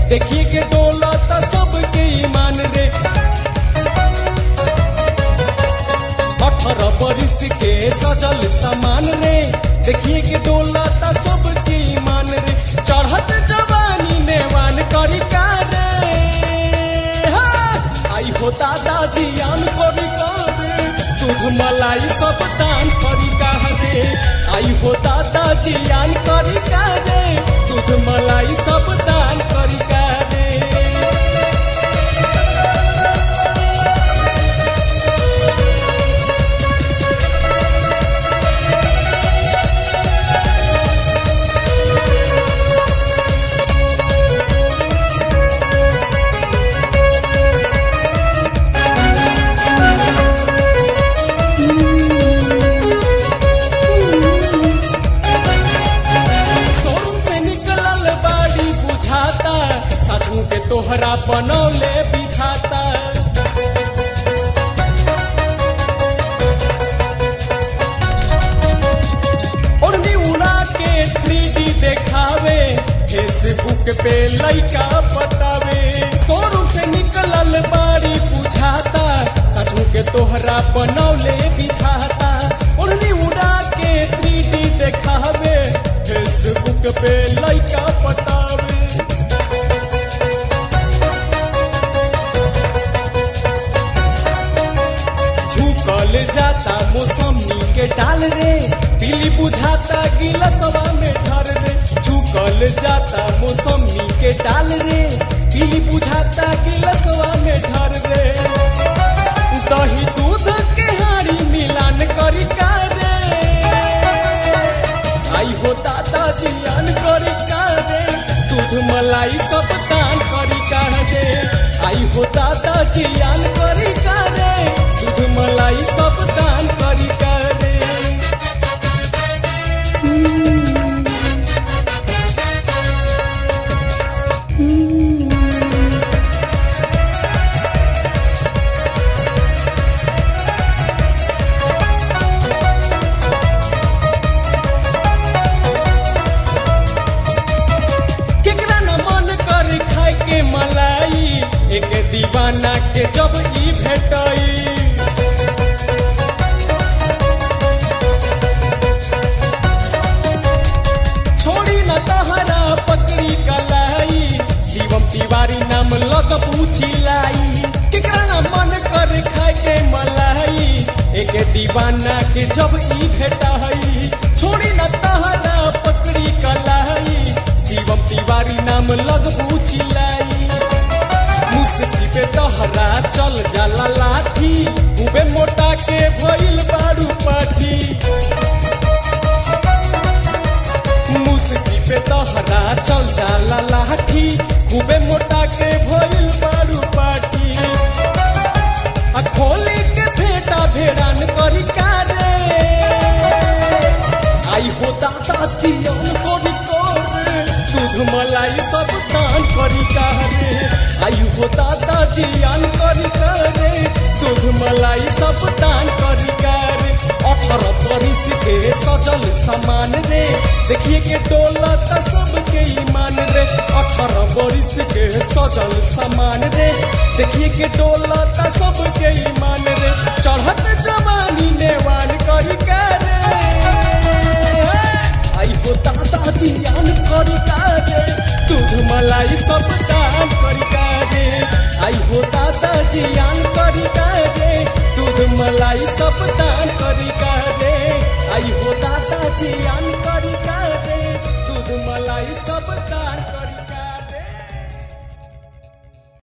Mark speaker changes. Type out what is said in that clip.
Speaker 1: देखिए के डोलत सबके ईमान रे। 18 बरिस के सजल सामान रे, देखिए के डोलत सबके ईमान रे। चढ़त जवानी नेवान करी का रे, आई हो दादा जियान करी का रे, दूध मलाई सब दान करी का रे। आई हो दादा जियान करी का रे, दूध मलाई सब दान करी का रे। तोहरा बनौले बिठाता, ओढ़नी उड़ा के 3D देखावे, फेसबुक पे लइका पटावे। शोरूम से निकलल बाड़ी बुझाता, सचू के तोहरा बनौले बिठाता। ओढ़नी उड़ा के 3D देखावे, फेसबुक पे लइका पटावे। झुकल जाता मौसमी के डाल रे, दिली बुझाता गिलसवा में ढर रे। झुकल जाता मौसमी के डाल रे, दिली बुझाता गिलसवा में ढर रे। दही दूध के हारी मिलान करी का रे, आई हो दादा जियान करी का रे, दूध मलाई सब दान करी का रे। आई हो दादा जियान करी का रे, दूध मलाई सब दान करी का रे। केकरा न मन कर खाए के मलाई, एक दीवाना के जब ई भेटई। छोड़ी न तहरा पकड़ी कलाई, शिवम तिवारी नाम लगबू चिलाई। केकरा न मन कर खाए के मलाई, एक दीवाना के जब ई भेटई। छोड़ी न तहरा पकड़ी कलाई, शिवम तिवारी नाम लगबू चिलाई। मुस्की पे तहरा चल जाला लाठी, उबे मोटा के भइल बारू पाठी। मुस्की पे तहरा चल जाला लाठी, खूबे मोटा के भइल बारू पाठी। आ खोली के फेटा भेड़ान करी का रे, आई हो दादा जियान करी का रे, दूध मलाई सब दान करी का रे। आई हो दादा जियान करी का रे, दूध मलाई सब दान करी का रे। 18 बरिस के सजल सामान रे, देखिए के डोलत सबके ईमान रे। 18 बरिस के सजल सामान रे, देखिए के डोलत सबके ईमान रे। चढ़त जवानी नेवान करी का रे, आई हो दादा जियान करी का रे, दूध मलाई सब दान करी का रे। आई हो दादा जियान करी का रे, दूध मलाई सब दान करी का रे। आई हो दादा जियान करी का रे, दूध मलाई सब दान करी।